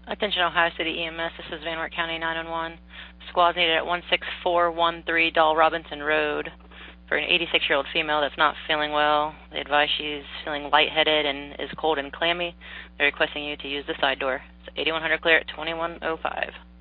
Attention Ohio City EMS, this is Van Wert County 911. Squad's needed at 16413 Doll Robinson Road for an 86-year-old female that's not feeling well. They advise she's feeling lightheaded and is cold and clammy. They're requesting you to use the side door. It's 8100 clear at 2105.